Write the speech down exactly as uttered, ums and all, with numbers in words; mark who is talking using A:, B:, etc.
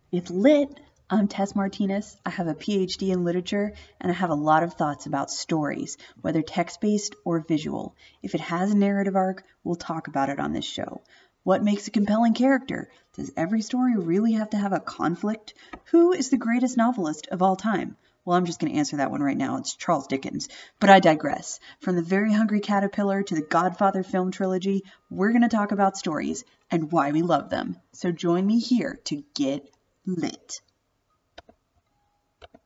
A: It's lit. I'm Tess Martinez. I have a P H D in literature, and I have a lot of thoughts about stories, whether text-based or visual. If it has a narrative arc, we'll talk about it on this show. What makes a compelling character? Does every story really have to have a conflict? Who is the greatest novelist of all time? Well, I'm just going to answer that one right now. It's Charles Dickens. But I digress. From The Very Hungry Caterpillar to the Godfather film trilogy, we're going to talk about stories and why we love them. So join me here to get lit.